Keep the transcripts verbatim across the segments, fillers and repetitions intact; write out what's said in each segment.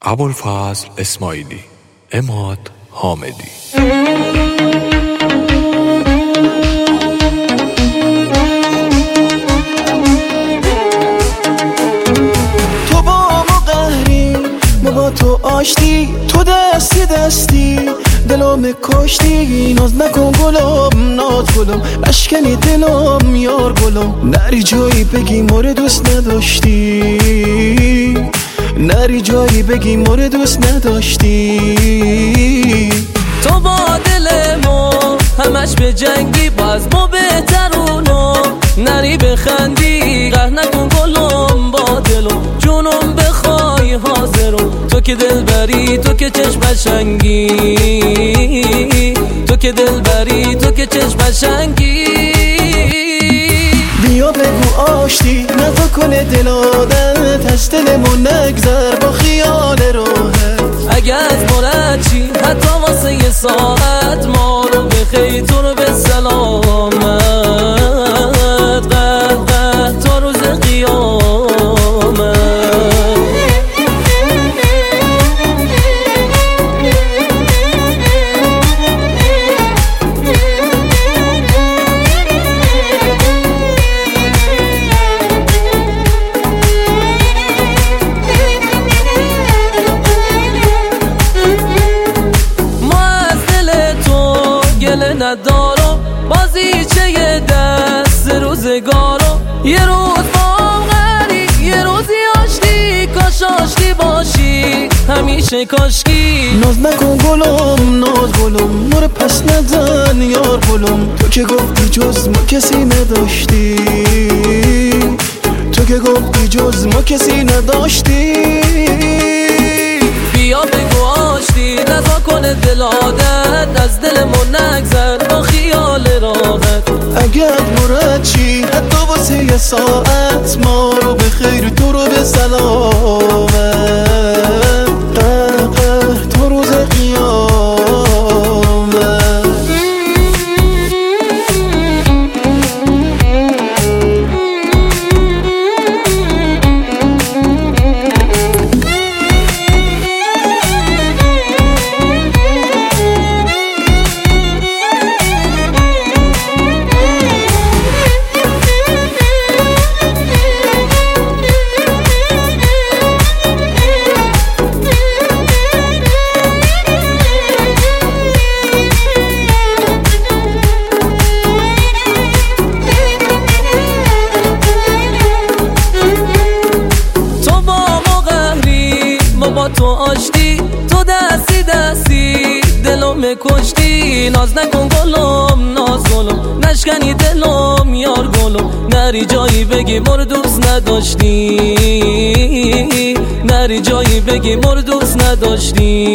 ابوالفضل اسماعیلی، عماد حامدی. تو با ما قهری، ما با تو آشتی، تو دستی دستی دلم کشتی. ناز نکن گلم، ناز گلم، اشکنی دلم یار گلم. نری جایی بگی مورد دوست نداشتی، نری جایی بگی مورد دوست نداشتی. تو با دل ما همش به جنگی، باز ما بهترونو نری بخندی. قهر نکن گلم با دلم، جونم بخوای حاضرم. تو که دل بری، تو که چشم قشنگی، تو که دل بری، تو که چشم قشنگی. بیا بگو آشتی، نفا کنه دل عادت، از دلمون نگذر با خیال راحت. اگه از مرد چی حتی واسه یه ساعت، ما رو بخیر تو رو به سلامت. قد قد تا روز قیامت. ندارم بازیچه یه دست روزگارم. یه روز با غری، یه روزی آشتی، کاش آشتی باشی همیشه کاشکی. ناز نکن گلم، ناز گلم، مور پس نزن یار گلم. تو که گفتی جز ما کسی نداشتی، تو که گفتی جز ما کسی نداشتی. بیا بگو آشتی، نزا کنه دل عادت، از دلمون نگذر با خیال راحت. اگر مرد چی حتی واسه یه ساعت، ما رو به خیر تو رو به سلامت. قهر قهر تا روز قیامت. با تو آشتی، تو دستی دستی دلم کشتی. ناز نکن گلم، ناز گلم، نشکنی دلم یار گلم. نری جایی بگی مورد دوست نداشتی، نری جایی بگی مورد دوست نداشتی.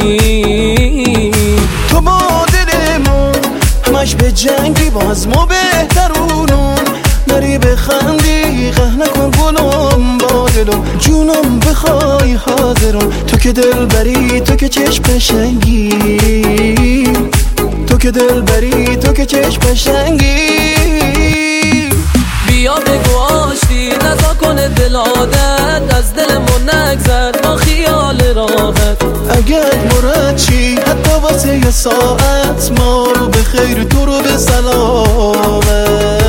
تو با دلمون همش به جنگی، باز ما بهترونون نری بخندی. قهر نکن گلم با دلم، جونم بخوای حاضرم. تو که دل بری، تو که چشم قشنگی، تو که دل بری، تو که چشم قشنگی. بیا بگو آشتی، نزا کنه دل عادت، از دلمون نگذر با خیال راحت. اگر مرد چی حتی واسه یه ساعت، ما رو به خیر تو رو به سلامت.